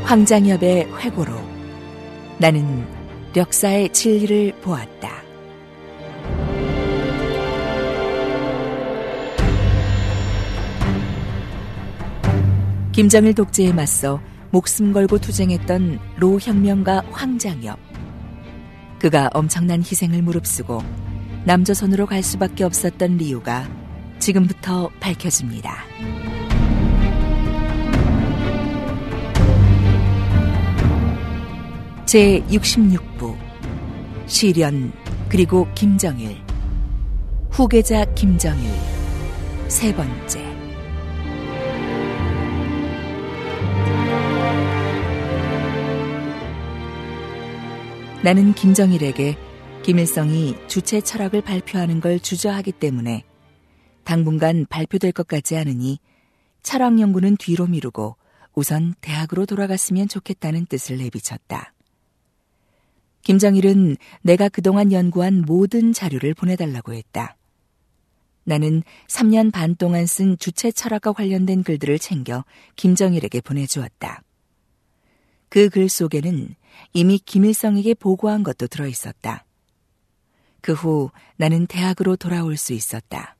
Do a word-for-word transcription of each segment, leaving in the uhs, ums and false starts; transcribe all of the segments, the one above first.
황장엽의 회고로 나는 역사의 진리를 보았다. 김정일 독재에 맞서 목숨 걸고 투쟁했던 로혁명가 황장엽. 그가 엄청난 희생을 무릅쓰고 남조선으로 갈 수밖에 없었던 이유가 지금부터 밝혀집니다. 제육십육 부 시련 그리고 김정일 후계자 김정일 세 번째. 나는 김정일에게 김일성이 주체 철학을 발표하는 걸 주저하기 때문에 당분간 발표될 것 같지 않으니 철학 연구는 뒤로 미루고 우선 대학으로 돌아갔으면 좋겠다는 뜻을 내비쳤다. 김정일은 내가 그동안 연구한 모든 자료를 보내달라고 했다. 나는 삼 년 반 동안 쓴 주체 철학과 관련된 글들을 챙겨 김정일에게 보내주었다. 그 글 속에는 이미 김일성에게 보고한 것도 들어있었다. 그 후 나는 대학으로 돌아올 수 있었다.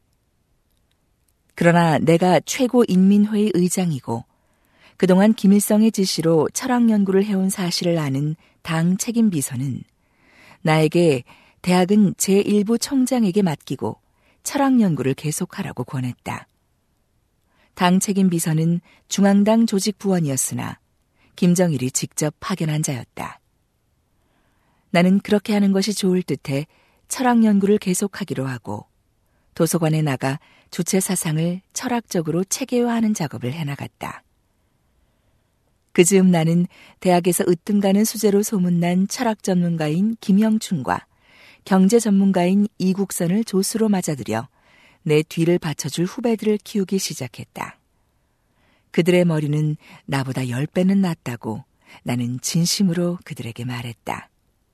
그러나 내가 최고인민회의 의장이고 그동안 김일성의 지시로 철학 연구를 해온 사실을 아는 당 책임 비서는 나에게 대학은 제일 부 총장에게 맡기고 철학 연구를 계속하라고 권했다. 당 책임 비서는 중앙당 조직 부원이었으나 김정일이 직접 파견한 자였다. 나는 그렇게 하는 것이 좋을 듯해 철학 연구를 계속하기로 하고 도서관에 나가 주체 사상을 철학적으로 체계화하는 작업을 해나갔다. 그 즈음 나는 대학에서 으뜸가는 수재로 소문난 철학 전문가인 김영춘과 경제 전문가인 이국선을 조수로 맞아들여 내 뒤를 받쳐줄 후배들을 키우기 시작했다. 그들의 머리는 나보다 열 배는 낫다고 나는 진심으로 그들에게 말했다.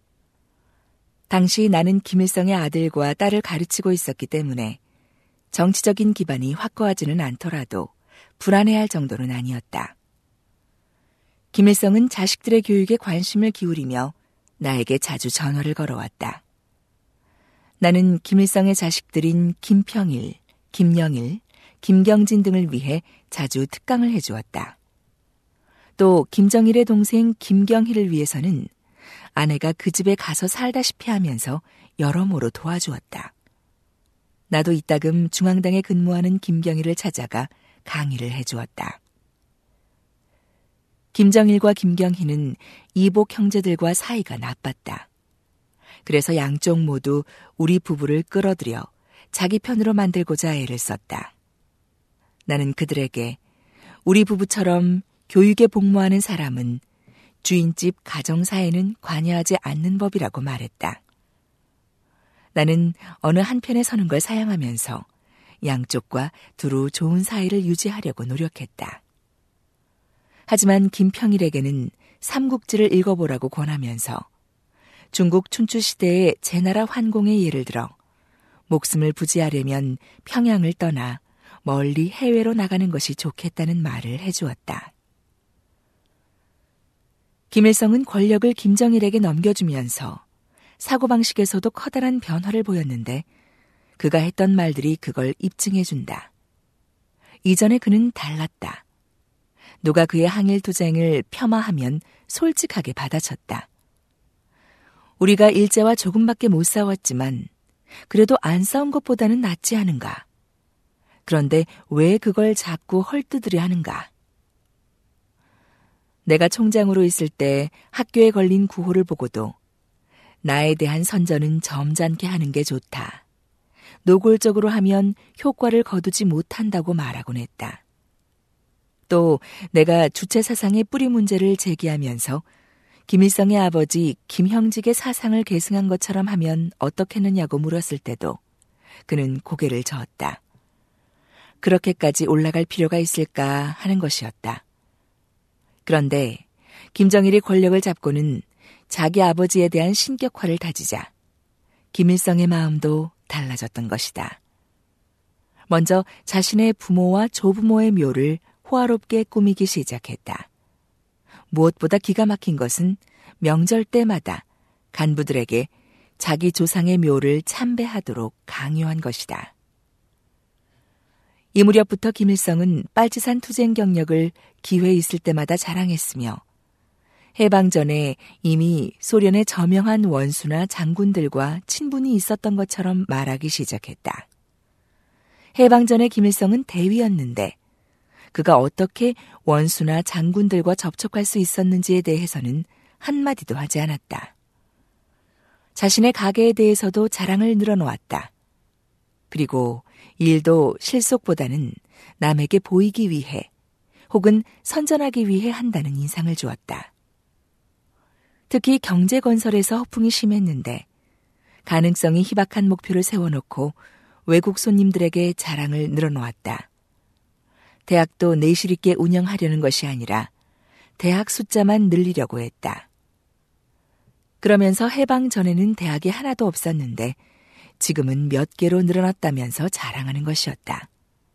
당시 나는 김일성의 아들과 딸을 가르치고 있었기 때문에 정치적인 기반이 확고하지는 않더라도 불안해할 정도는 아니었다. 김일성은 자식들의 교육에 관심을 기울이며 나에게 자주 전화를 걸어왔다. 나는 김일성의 자식들인 김평일, 김영일, 김경진 등을 위해 자주 특강을 해주었다. 또 김정일의 동생 김경희를 위해서는 아내가 그 집에 가서 살다시피 하면서 여러모로 도와주었다. 나도 이따금 중앙당에 근무하는 김경희를 찾아가 강의를 해주었다. 김정일과 김경희는 이복 형제들과 사이가 나빴다. 그래서 양쪽 모두 우리 부부를 끌어들여 자기 편으로 만들고자 애를 썼다. 나는 그들에게 우리 부부처럼 교육에 복무하는 사람은 주인집 가정사에는 관여하지 않는 법이라고 말했다. 나는 어느 한편에 서는 걸 사양하면서 양쪽과 두루 좋은 사이를 유지하려고 노력했다. 하지만 김평일에게는 삼국지를 읽어보라고 권하면서 중국 춘추시대의 제나라 환공의 예를 들어 목숨을 부지하려면 평양을 떠나 멀리 해외로 나가는 것이 좋겠다는 말을 해주었다. 김일성은 권력을 김정일에게 넘겨주면서 사고방식에서도 커다란 변화를 보였는데 그가 했던 말들이 그걸 입증해준다. 이전에 그는 달랐다. 누가 그의 항일투쟁을 폄하하면 솔직하게 받아쳤다. 우리가 일제와 조금밖에 못 싸웠지만 그래도 안 싸운 것보다는 낫지 않은가. 그런데 왜 그걸 자꾸 헐뜯으려 하는가. 내가 총장으로 있을 때 학교에 걸린 구호를 보고도 나에 대한 선전은 점잖게 하는 게 좋다. 노골적으로 하면 효과를 거두지 못한다고 말하곤 했다. 또 내가 주체 사상의 뿌리 문제를 제기하면서 김일성의 아버지 김형직의 사상을 계승한 것처럼 하면 어떻겠느냐고 물었을 때도 그는 고개를 저었다. 그렇게까지 올라갈 필요가 있을까 하는 것이었다. 그런데 김정일이 권력을 잡고는 자기 아버지에 대한 신격화를 다지자 김일성의 마음도 달라졌던 것이다. 먼저 자신의 부모와 조부모의 묘를 호화롭게 꾸미기 시작했다. 무엇보다 기가 막힌 것은 명절 때마다 간부들에게 자기 조상의 묘를 참배하도록 강요한 것이다. 이 무렵부터 김일성은 빨치산 투쟁 경력을 기회 있을 때마다 자랑했으며 해방 전에 이미 소련의 저명한 원수나 장군들과 친분이 있었던 것처럼 말하기 시작했다. 해방 전에 김일성은 대위였는데 그가 어떻게 원수나 장군들과 접촉할 수 있었는지에 대해서는 한마디도 하지 않았다. 자신의 가계에 대해서도 자랑을 늘어놓았다. 그리고 일도 실속보다는 남에게 보이기 위해 혹은 선전하기 위해 한다는 인상을 주었다. 특히 경제건설에서 허풍이 심했는데 가능성이 희박한 목표를 세워놓고 외국 손님들에게 자랑을 늘어놓았다. 대학도 내실 있게 운영하려는 것이 아니라 대학 숫자만 늘리려고 했다. 그러면서 해방 전에는 대학이 하나도 없었는데 지금은 몇 개로 늘어났다면서 자랑하는 것이었다.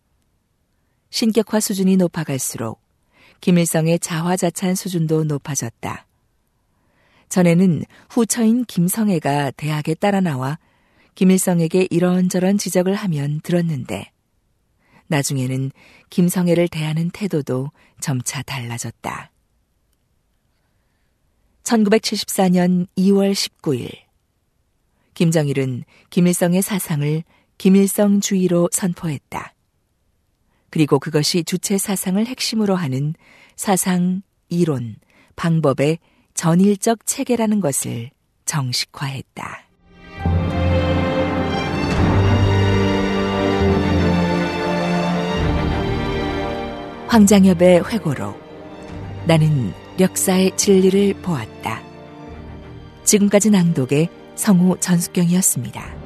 신격화 수준이 높아갈수록 김일성의 자화자찬 수준도 높아졌다. 전에는 후처인 김성애가 대학에 따라 나와 김일성에게 이런저런 지적을 하면 들었는데 나중에는 김성애를 대하는 태도도 점차 달라졌다. 천구백칠십사 년 이월 십구일 김정일은 김일성의 사상을 김일성주의로 선포했다. 그리고 그것이 주체 사상을 핵심으로 하는 사상, 이론, 방법의 전일적 체계라는 것을 정식화했다. 황장엽의 회고록. 나는 역사의 진리를 보았다. 지금까지 낭독의 성우 전숙경이었습니다.